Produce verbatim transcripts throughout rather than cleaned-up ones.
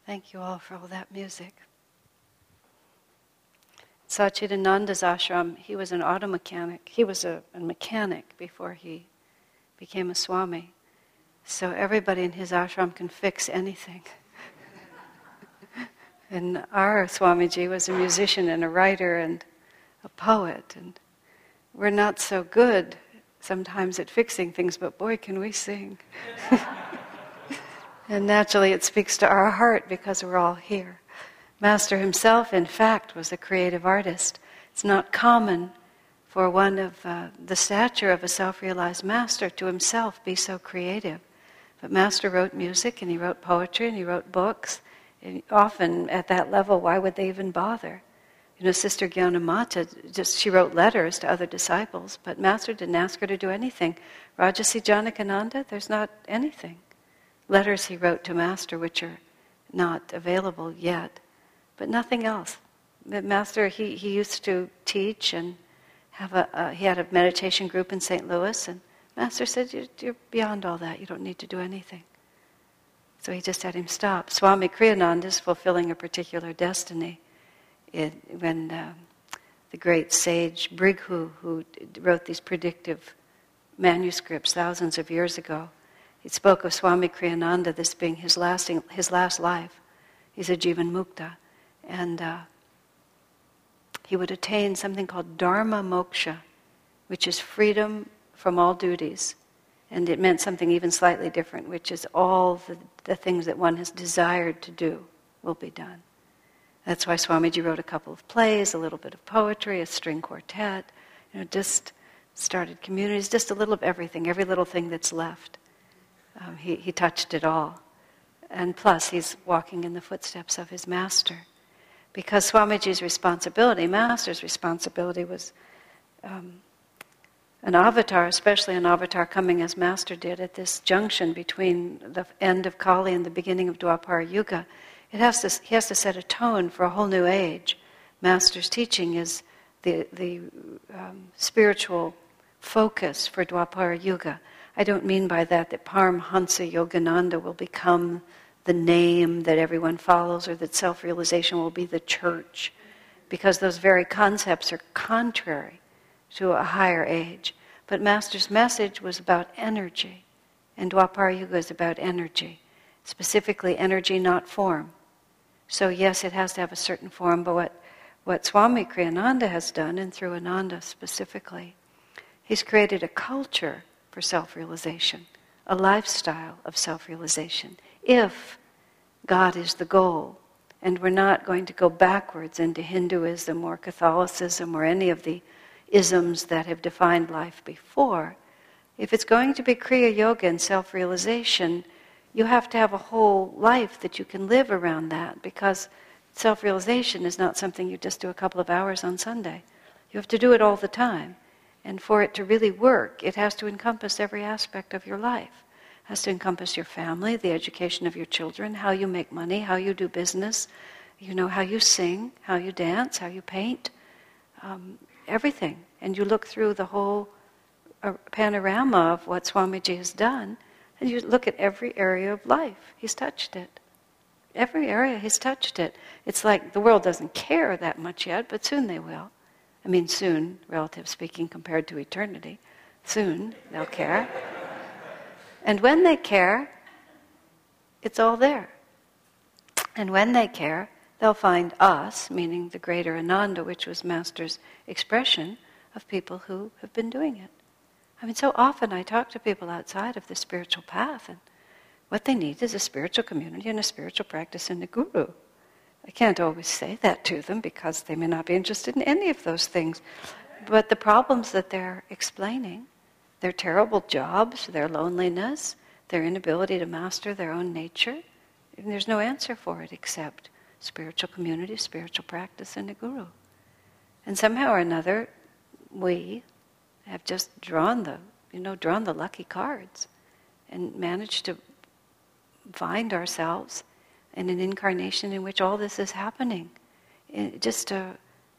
Thank you all for all that music. Satchidananda's ashram, he was an auto mechanic. He was a, a mechanic before he became a Swami. So everybody in his ashram can fix anything. And our Swamiji was a musician and a writer and a poet. And we're not so good sometimes at fixing things, but boy, can we sing. And naturally it speaks to our heart because we're all here. Master himself, in fact, was a creative artist. It's not common for one of uh, the stature of a self-realized master to himself be so creative. But Master wrote music, and he wrote poetry, and he wrote books. And often at that level, why would they even bother? You know, Sister Gyanamata, just she wrote letters to other disciples, but Master didn't ask her to do anything. Rajasi Janakananda, there's not anything. Letters he wrote to Master, which are not available yet. But nothing else. The Master, he, he used to teach and have a, uh, he had a meditation group in Saint Louis, and Master said, you're, you're beyond all that, you don't need to do anything. So he just had him stop. Swami Kriyananda is fulfilling a particular destiny. It, when uh, the great sage Brighu, who wrote these predictive manuscripts thousands of years ago, he spoke of Swami Kriyananda, this being his, lasting, his last life. He's a Jivan Mukta. And uh, he would attain something called Dharma Moksha, which is freedom from all duties. And it meant something even slightly different, which is all the, the things that one has desired to do will be done. That's why Swamiji wrote a couple of plays, a little bit of poetry, a string quartet, you know, just started communities, just a little of everything, every little thing that's left. Um, he, he touched it all. And plus, he's walking in the footsteps of his master. Because Swamiji's responsibility, Master's responsibility, was um, an avatar, especially an avatar coming as Master did at this junction between the end of Kali and the beginning of Dwapara Yuga. It has to, he has to set a tone for a whole new age. Master's teaching is the, the um, spiritual focus for Dwapara Yuga. I don't mean by that that Paramhansa Yogananda will become the name that everyone follows, or that self-realization will be the church, because those very concepts are contrary to a higher age. But Master's message was about energy, and Dwapara Yuga is about energy, specifically energy, not form. So yes, it has to have a certain form, but what, what Swami Kriyananda has done, and through Ananda specifically, he's created a culture for self-realization, a lifestyle of self-realization. If God is the goal, and we're not going to go backwards into Hinduism or Catholicism or any of the isms that have defined life before, if it's going to be Kriya Yoga and self-realization, you have to have a whole life that you can live around that, because self-realization is not something you just do a couple of hours on Sunday. You have to do it all the time. And for it to really work, it has to encompass every aspect of your life. It has to encompass your family, the education of your children, how you make money, how you do business, you know, how you sing, how you dance, how you paint, um, everything. And you look through the whole uh, panorama of what Swamiji has done, and you look at every area of life. He's touched it. Every area, he's touched it. It's like the world doesn't care that much yet, but soon they will. I mean, soon, relative speaking, compared to eternity. Soon they'll care. And when they care, it's all there. And when they care, they'll find us, meaning the greater Ananda, which was Master's expression of people who have been doing it. I mean, so often I talk to people outside of the spiritual path, and what they need is a spiritual community and a spiritual practice and a guru. I can't always say that to them because they may not be interested in any of those things. But the problems that they're explaining, their terrible jobs, their loneliness, their inability to master their own nature, and there's no answer for it except spiritual community, spiritual practice, and a guru. And somehow or another, we have just drawn the, you know, drawn the lucky cards and managed to find ourselves in an incarnation in which all this is happening. It just uh,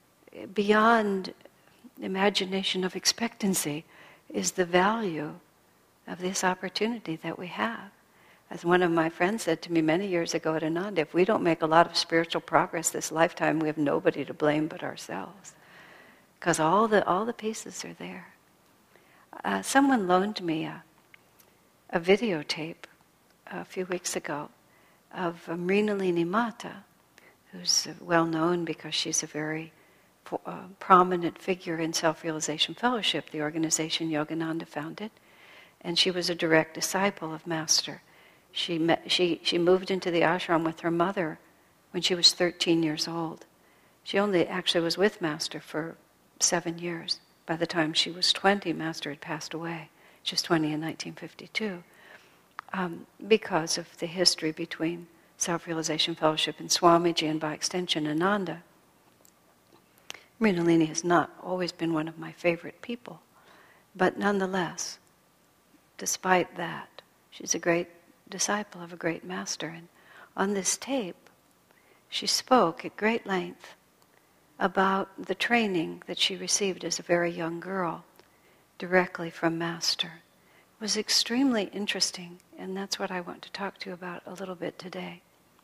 beyond imagination of expectancy is the value of this opportunity that we have. As one of my friends said to me many years ago at Ananda, if we don't make a lot of spiritual progress this lifetime, we have nobody to blame but ourselves. Because all the, all the pieces are there. Uh, someone loaned me a, a videotape a few weeks ago of Mrinalini Mata, who's well known because she's a very uh, prominent figure in Self-Realization Fellowship, the organization Yogananda founded, and she was a direct disciple of Master. She, met, she, she moved into the ashram with her mother when she was thirteen years old. She only actually was with Master for seven years. By the time she was twenty, Master had passed away. She was twenty in nineteen fifty-two. Um, because of the history between Self-Realization Fellowship and Swamiji, and by extension Ananda. Mrinalini has not always been one of my favorite people, but nonetheless, despite that, she's a great disciple of a great master. And on this tape, she spoke at great length about the training that she received as a very young girl directly from Master. It was extremely interesting, and that's what I want to talk to you about a little bit today.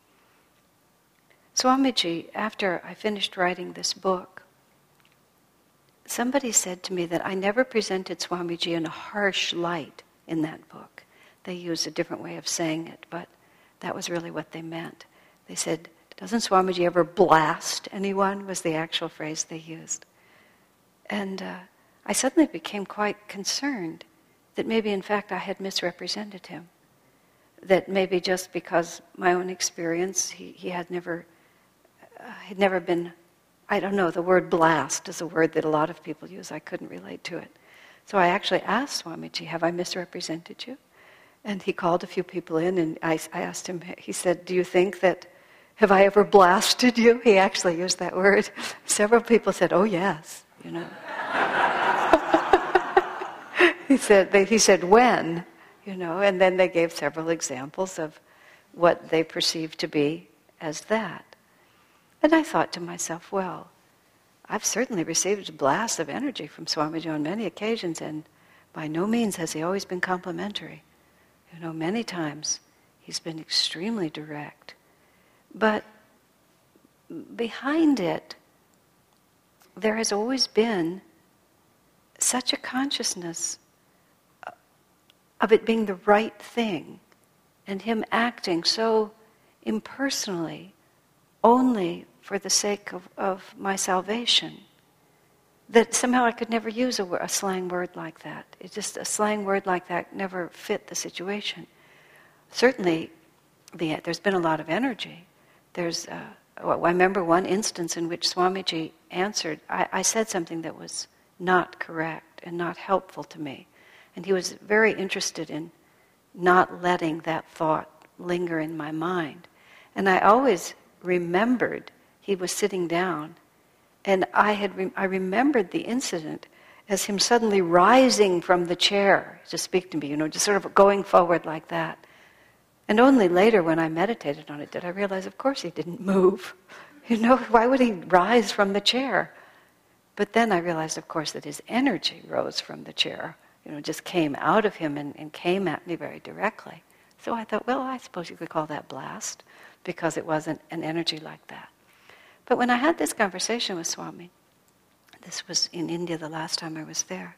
Swamiji, after I finished writing this book, somebody said to me that I never presented Swamiji in a harsh light in that book. They used a different way of saying it, but that was really what they meant. They said, doesn't Swamiji ever blast anyone, was the actual phrase they used. And uh, I suddenly became quite concerned that maybe in fact I had misrepresented him. That maybe just because my own experience, he, he had never, uh, had never been, I don't know, the word blast is a word that a lot of people use. I couldn't relate to it. So I actually asked Swamiji, have I misrepresented you? And he called a few people in, and I, I asked him, he said, do you think that, have I ever blasted you? He actually used that word. Several people said, oh yes, you know. he said, they, he said, when? You know, and then they gave several examples of what they perceived to be as that. And I thought to myself, well, I've certainly received blasts of energy from Swamiji on many occasions, and by no means has he always been complimentary. You know, many times he's been extremely direct. But behind it, there has always been such a consciousness of it being the right thing, and him acting so impersonally, only for the sake of, of my salvation, that somehow I could never use a, a slang word like that. It just, a slang word like that never fit the situation. Certainly, the, there's been a lot of energy. There's, uh, I remember one instance in which Swamiji answered, I, I said something that was not correct and not helpful to me. And he was very interested in not letting that thought linger in my mind. And I always remembered he was sitting down, and I had re- I remembered the incident as him suddenly rising from the chair to speak to me, you know, just sort of going forward like that. And only later when I meditated on it did I realize, of course he didn't move. You know, why would he rise from the chair? But then I realized, of course, that his energy rose from the chair. You know, just came out of him and, and came at me very directly. So I thought, well, I suppose you could call that blast, because it wasn't an energy like that. But when I had this conversation with Swami, this was in India the last time I was there,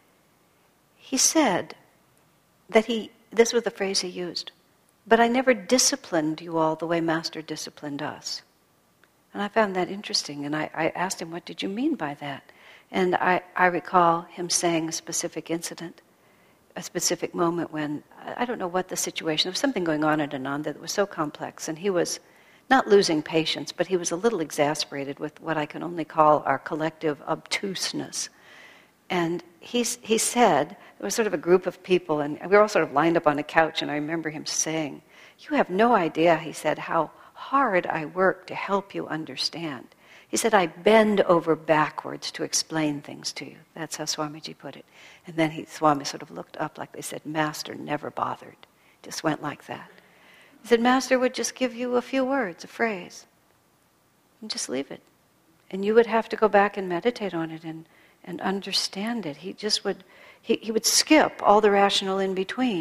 he said that he, this was the phrase he used, but I never disciplined you all the way Master disciplined us. And I found that interesting, and I, I asked him, what did you mean by that? And I, I recall him saying a specific incident, a specific moment when, I don't know what the situation, there was something going on at Ananda that was so complex, and he was not losing patience, but he was a little exasperated with what I can only call our collective obtuseness. And he, he said, there was sort of a group of people, and we were all sort of lined up on a couch, and I remember him saying, you have no idea, he said, how hard I work to help you understand. He said, I bend over backwards to explain things to you. That's how Swamiji put it. And then he, Swami sort of looked up like they said, Master never bothered. Just went like that. He said, Master would just give you a few words, a phrase, and just leave it. And you would have to go back and meditate on it and, and understand it. He just would, he, he would skip all the rational in between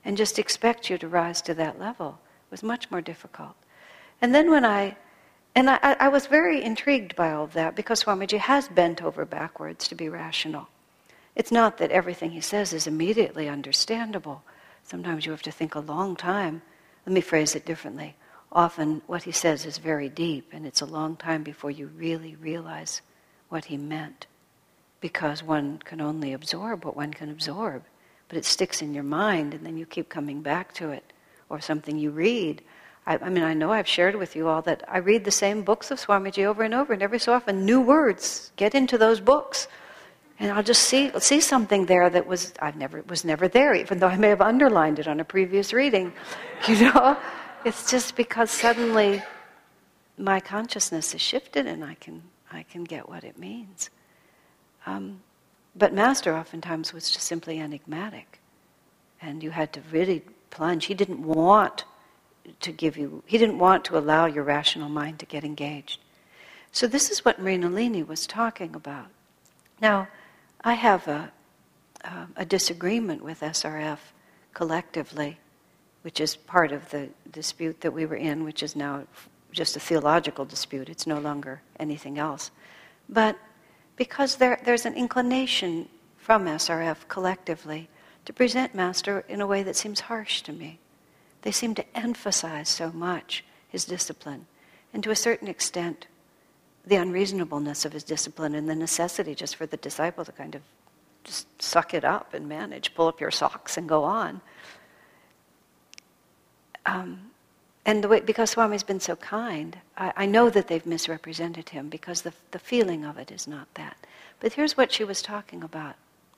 and just expect you to rise to that level was much more difficult. And then when I, and I, I was very intrigued by all of that, because Swamiji has bent over backwards to be rational. It's not that everything he says is immediately understandable. Sometimes you have to think a long time. Let me phrase it differently. Often what he says is very deep, and it's a long time before you really realize what he meant, because one can only absorb what one can absorb, but it sticks in your mind, and then you keep coming back to it, or something you read. I, I mean, I know I've shared with you all that I read the same books of Swamiji over and over, and every so often new words get into those books. And I'll just see see something there that was I never was never there, even though I may have underlined it on a previous reading. You know, it's just because suddenly my consciousness has shifted, and I can I can get what it means. Um, but Master oftentimes was just simply enigmatic, and you had to really plunge. He didn't want to give you. He didn't want to allow your rational mind to get engaged. So this is what Mrinalini was talking about. Now, I have a, uh, a disagreement with S R F collectively, which is part of the dispute that we were in, which is now just a theological dispute. It's no longer anything else. But because there, there's an inclination from S R F collectively to present Master in a way that seems harsh to me. They seem to emphasize so much his discipline, and to a certain extent, the unreasonableness of his discipline and the necessity just for the disciple to kind of just suck it up and manage, pull up your socks and go on. Um, and the way, because Swami's been so kind, I, I know that they've misrepresented him, because the, the feeling of it is not that. But here's what she was talking about.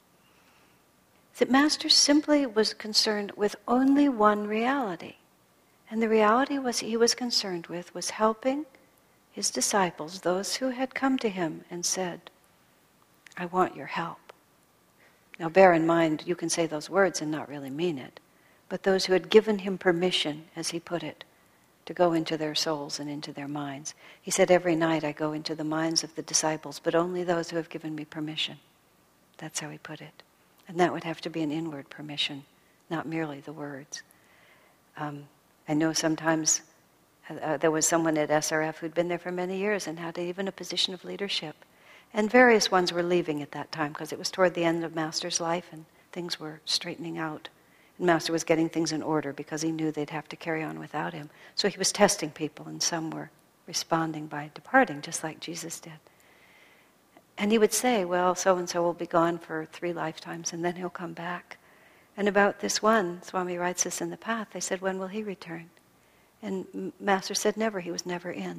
That Master simply was concerned with only one reality. And the reality was he was concerned with was helping his disciples, those who had come to him and said, I want your help. Now bear in mind, you can say those words and not really mean it, but those who had given him permission, as he put it, to go into their souls and into their minds. He said, every night I go into the minds of the disciples, but only those who have given me permission. That's how he put it. And that would have to be an inward permission, not merely the words. Um, I know sometimes Uh, there was someone at S R F who'd been there for many years and had even a position of leadership. And various ones were leaving at that time, because it was toward the end of Master's life and things were straightening out. And Master was getting things in order because he knew they'd have to carry on without him. So he was testing people, and some were responding by departing, just like Jesus did. And he would say, well, so-and-so will be gone for three lifetimes, and then he'll come back. And about this one, Swami writes this in the Path, they said, when will he return? And Master said never. He was never in.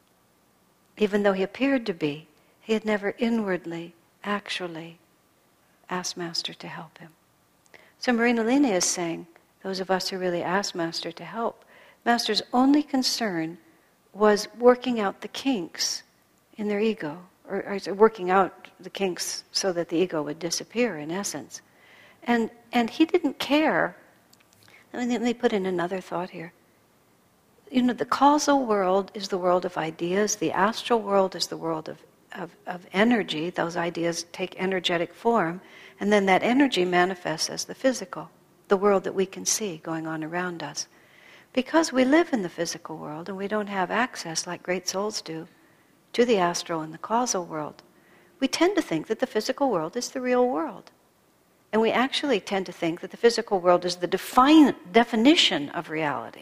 Even though he appeared to be, he had never inwardly, actually asked Master to help him. So Mrinalini is saying, those of us who really asked Master to help, Master's only concern was working out the kinks in their ego, or, or working out the kinks so that the ego would disappear, in essence. And and he didn't care. Let me, let me put in another thought here. You know, the causal world is the world of ideas. The astral world is the world of, of, of energy. Those ideas take energetic form. And then that energy manifests as the physical, the world that we can see going on around us. Because we live in the physical world and we don't have access, like great souls do, to the astral and the causal world, we tend to think that the physical world is the real world. And we actually tend to think that the physical world is the define, definition of reality.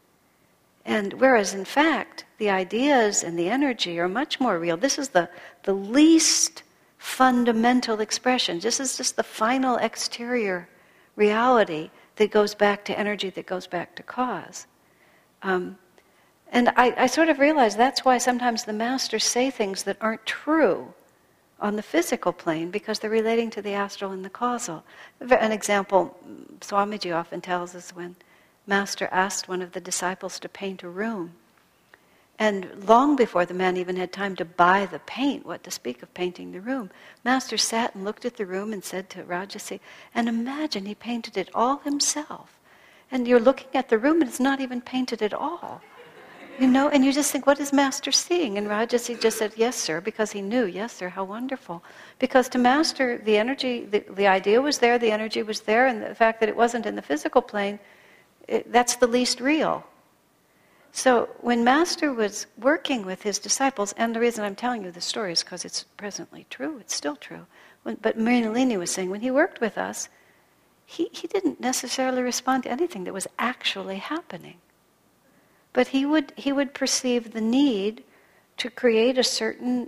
And whereas, in fact, the ideas and the energy are much more real. This is the, the least fundamental expression. This is just the final exterior reality that goes back to energy, that goes back to cause. Um, and I, I sort of realize that's why sometimes the masters say things that aren't true on the physical plane, because they're relating to the astral and the causal. An example Swamiji often tells us when Master asked one of the disciples to paint a room. And long before the man even had time to buy the paint, what to speak of painting the room, Master sat and looked at the room and said to Rajasi, and imagine he painted it all himself. And you're looking at the room and it's not even painted at all. You know, and you just think, what is Master seeing? And Rajasi just said, yes, sir, because he knew, yes, sir, how wonderful. Because to Master, the energy, the, the idea was there, the energy was there, and the fact that it wasn't in the physical plane, it, that's the least real. So when Master was working with his disciples, and the reason I'm telling you the story is because it's presently true, it's still true. When, but Mrinalini was saying, when he worked with us, he, he didn't necessarily respond to anything that was actually happening. But he would he would perceive the need to create a certain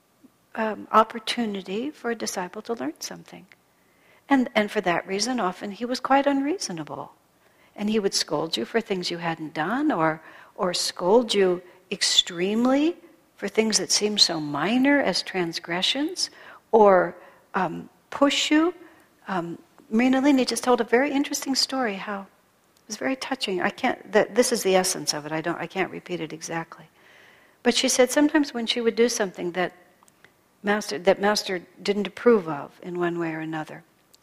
um, opportunity for a disciple to learn something. And, and for that reason, often he was quite unreasonable. And he would scold you for things you hadn't done, or or scold you extremely for things that seemed so minor as transgressions, or um, push you. Um, Mrinalini just told a very interesting story how it was very touching. I can't. That this is the essence of it. I don't. I can't repeat it exactly. But she said sometimes when she would do something that Master that Master didn't approve of in one way or another,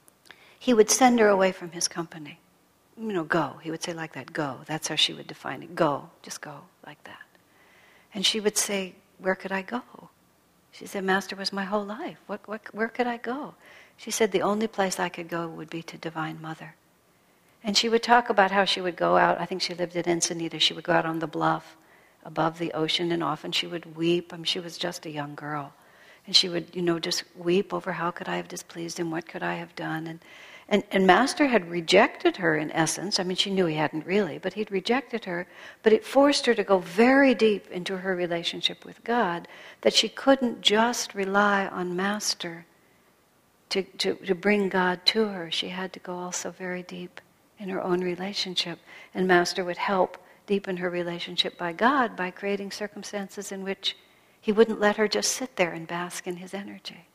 he would send her away from his company. You know, go. He would say like that, go. That's how she would define it. Go. Just go, like that. And she would say, where could I go? She said, Master was my whole life. What, what, where could I go? She said, the only place I could go would be to Divine Mother. And she would talk about how she would go out. I think she lived at Ensenada. She would go out on the bluff above the ocean, and often she would weep. I mean, she was just a young girl. And she would, you know, just weep over how could I have displeased him? What could I have done? And And, and Master had rejected her in essence. I mean, she knew he hadn't really, but he'd rejected her. But it forced her to go very deep into her relationship with God, that she couldn't just rely on Master to, to, to bring God to her. She had to go also very deep in her own relationship. And Master would help deepen her relationship by God by creating circumstances in which he wouldn't let her just sit there and bask in his energy.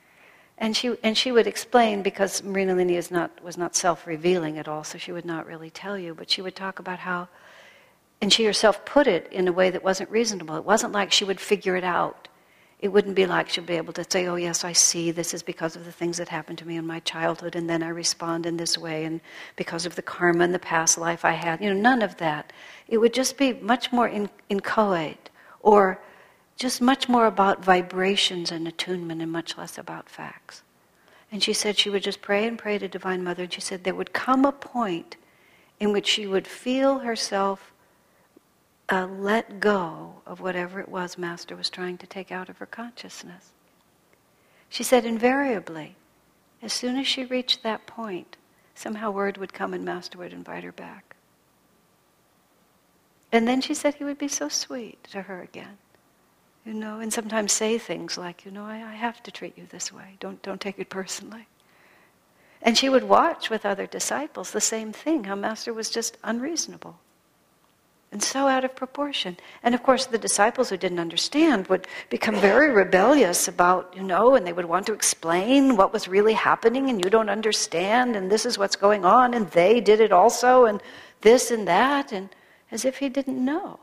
And she and she would explain, because Mrinalini is not was not self-revealing at all, so she would not really tell you, but she would talk about how, and she herself put it in a way that wasn't reasonable. It wasn't like she would figure it out. It wouldn't be like she'd be able to say, oh yes, I see, this is because of the things that happened to me in my childhood, and then I respond in this way, and because of the karma in the past life I had. You know, none of that. It would just be much more in, inchoate, or just much more about vibrations and attunement and much less about facts. And she said she would just pray and pray to Divine Mother, and she said there would come a point in which she would feel herself uh, let go of whatever it was Master was trying to take out of her consciousness. She said invariably, as soon as she reached that point, somehow word would come and Master would invite her back. And then she said he would be so sweet to her again. You know, and sometimes say things like, you know, I, I have to treat you this way. Don't don't take it personally. And she would watch with other disciples the same thing, how Master was just unreasonable and so out of proportion. And of course the disciples who didn't understand would become very rebellious about, you know, and they would want to explain what was really happening, and you don't understand, and this is what's going on, and they did it also, and this and that, and as if he didn't know.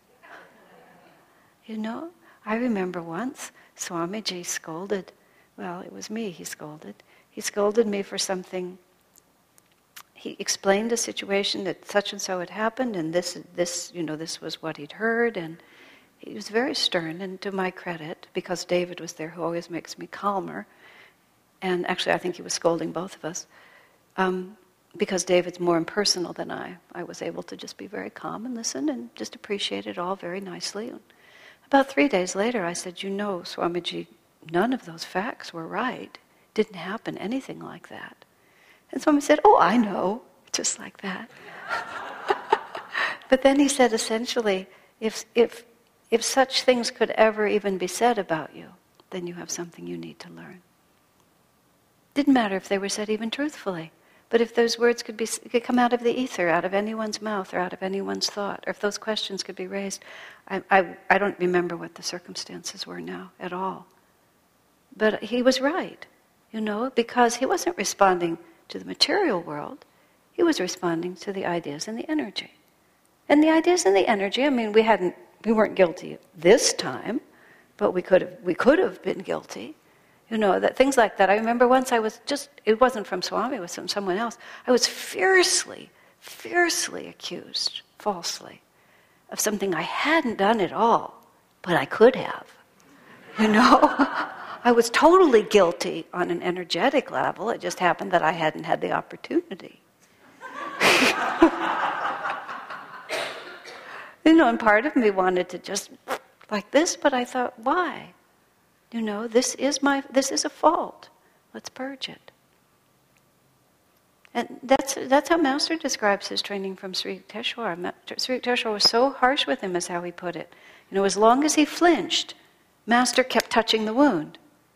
You know? I remember once Swamiji scolded, well, it was me he scolded. He scolded me for something. He explained a situation that such and so had happened, and this, this, you know, this was what he'd heard, and he was very stern, and to my credit, because David was there, who always makes me calmer, and actually I think he was scolding both of us, um, because David's more impersonal than I. I was able to just be very calm and listen and just appreciate it all very nicely. About three days later, I said, you know, Swamiji, none of those facts were right. It didn't happen anything like that. And Swami said, oh, I know, just like that. But then he said, essentially, if, if, if such things could ever even be said about you, then you have something you need to learn. Didn't matter if they were said even truthfully. But if those words could be could come out of the ether, out of anyone's mouth, or out of anyone's thought, or if those questions could be raised, I, I, I don't remember what the circumstances were now at all. But he was right, you know, because he wasn't responding to the material world. He was responding to the ideas and the energy. And the ideas and the energy, I mean, we hadn't, we weren't guilty this time, but we could have, we could have been guilty. You know, that things like that. I remember once I was just, it wasn't from Swami, it was from someone else. I was fiercely, fiercely accused, falsely, of something I hadn't done at all, but I could have. You know? I was totally guilty on an energetic level. It just happened that I hadn't had the opportunity. You know, and part of me wanted to just like this, but I thought, why? You know, this is my, this is a fault. Let's purge it. And that's that's how Master describes his training from Sri Yukteswar. Sri Yukteswar was so harsh with him, is how he put it. You know, as long as he flinched, Master kept touching the wound.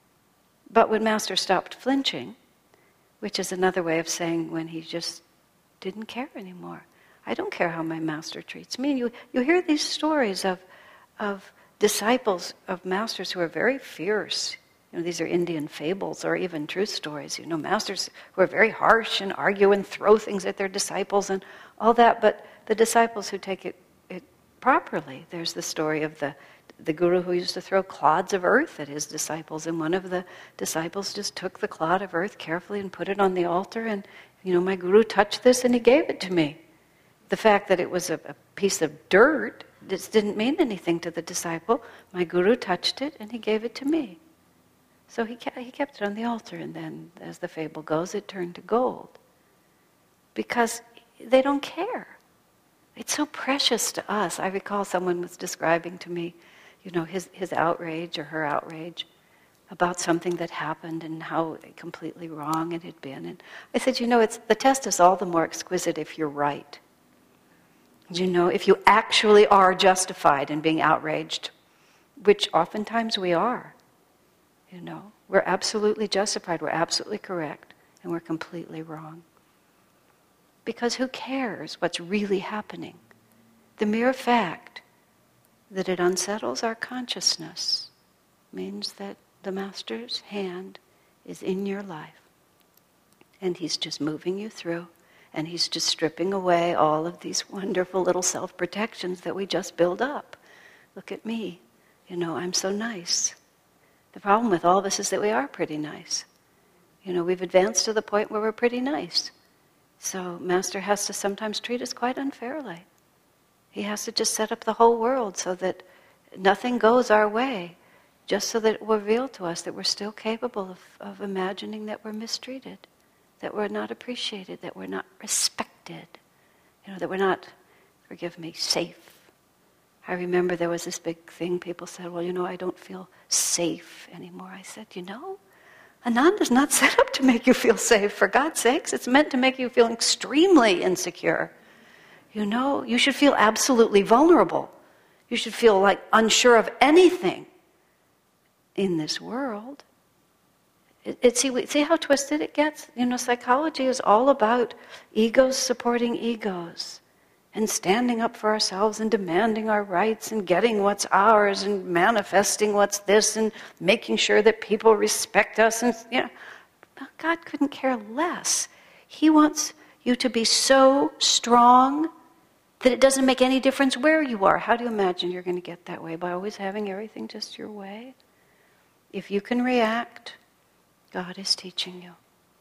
But when Master stopped flinching, which is another way of saying when he just didn't care anymore. I don't care how my Master treats me. And you, you hear these stories of, of disciples of Masters who are very fierce. You know, these are Indian fables or even true stories. You know, Masters who are very harsh and argue and throw things at their disciples and all that. But the disciples who take it, it properly, there's the story of the the guru who used to throw clods of earth at his disciples, and one of the disciples just took the clod of earth carefully and put it on the altar, and, you know, my guru touched this and he gave it to me. The fact that it was a, a piece of dirt just didn't mean anything to the disciple. My guru touched it and he gave it to me. So he kept, he kept it on the altar, and then, as the fable goes, it turned to gold. Because they don't care. It's so precious to us. I recall someone was describing to me, you know, his, his outrage or her outrage about something that happened and how completely wrong it had been. And I said, you know, it's the test is all the more exquisite if you're right. You know, if you actually are justified in being outraged, which oftentimes we are. You know, we're absolutely justified, we're absolutely correct, and we're completely wrong. Because who cares what's really happening? The mere fact that it unsettles our consciousness means that the Master's hand is in your life. And he's just moving you through, and he's just stripping away all of these wonderful little self-protections that we just build up. Look at me. You know, I'm so nice. The problem with all of us is that we are pretty nice. You know, we've advanced to the point where we're pretty nice. So Master has to sometimes treat us quite unfairly. He has to just set up the whole world so that nothing goes our way, just so that it will reveal to us that we're still capable of, of imagining that we're mistreated, that we're not appreciated, that we're not respected, you know, that we're not, forgive me, safe. I remember there was this big thing, people said, well, you know, I don't feel safe anymore. I said, you know, Ananda's not set up to make you feel safe, for God's sakes. It's meant to make you feel extremely insecure. You know, you should feel absolutely vulnerable. You should feel like unsure of anything in this world. It, it, see, see how twisted it gets? You know, psychology is all about egos supporting egos and standing up for ourselves and demanding our rights and getting what's ours and manifesting what's this and making sure that people respect us. And, you know, God couldn't care less. He wants you to be so strong that it doesn't make any difference where you are. How do you imagine you're going to get that way? By always having everything just your way? If you can react, God is teaching you.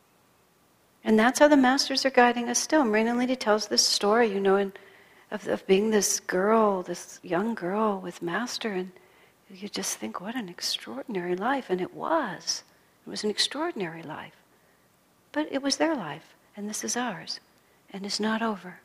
And that's how the Masters are guiding us still. Marina Lady tells this story, you know, in, of, of being this girl, this young girl with Master, and you just think, what an extraordinary life. And it was. It was an extraordinary life. But it was their life, and this is ours, and it's not over.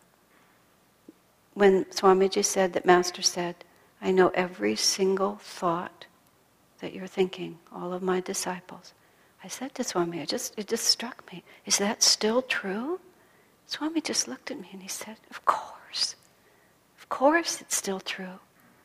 When Swamiji said that Master said, I know every single thought that you're thinking, all of my disciples. I said to Swami, it just, it just struck me, is that still true? Swami just looked at me and he said, of course. Of course it's still true.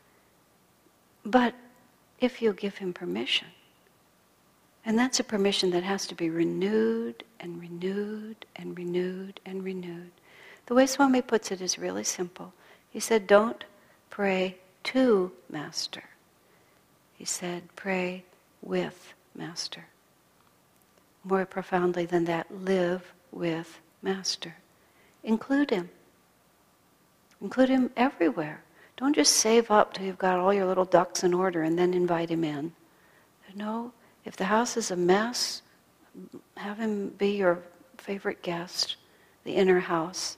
But if you give him permission, and that's a permission that has to be renewed and renewed and renewed and renewed. The way Swami puts it is really simple. He said, don't pray to Master. He said, pray with Master. More profoundly than that, live with Master. Include him. Include him everywhere. Don't just save up till you've got all your little ducks in order and then invite him in. No, if the house is a mess, have him be your favorite guest, the inner house.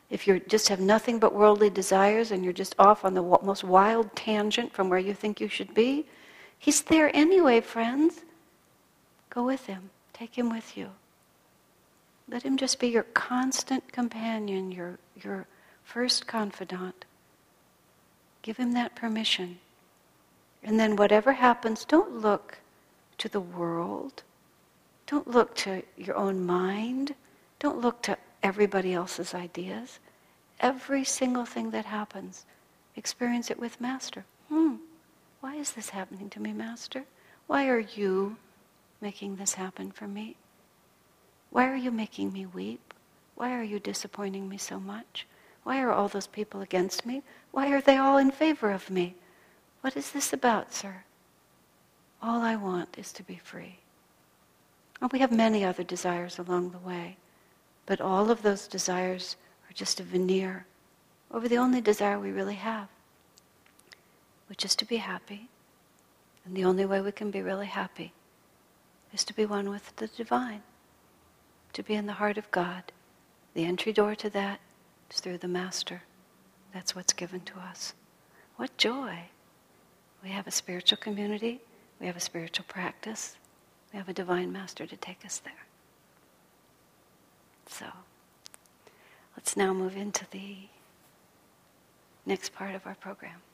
if you just have nothing but worldly desires and you're just off on the most wild tangent from where you think you should be, He's there anyway, friends. Go with Him. Take Him with you. Let Him just be your constant companion, your, your first confidant. Give Him that permission. And then whatever happens, don't look to the world. Don't look to your own mind. Don't look to everybody else's ideas. Every single thing that happens, experience it with Master. Hmm, why is this happening to me, Master? Why are you making this happen for me? Why are you making me weep? Why are you disappointing me so much? Why are all those people against me? Why are they all in favor of me? What is this about, sir? All I want is to be free. And we have many other desires along the way, but all of those desires are just a veneer over the only desire we really have, which is to be happy. And the only way we can be really happy is to be one with the divine, to be in the heart of God. The entry door to that is through the Master. That's what's given to us. What joy! We have a spiritual community, we have a spiritual practice, we have a divine Master to take us there. So, let's now move into the next part of our program.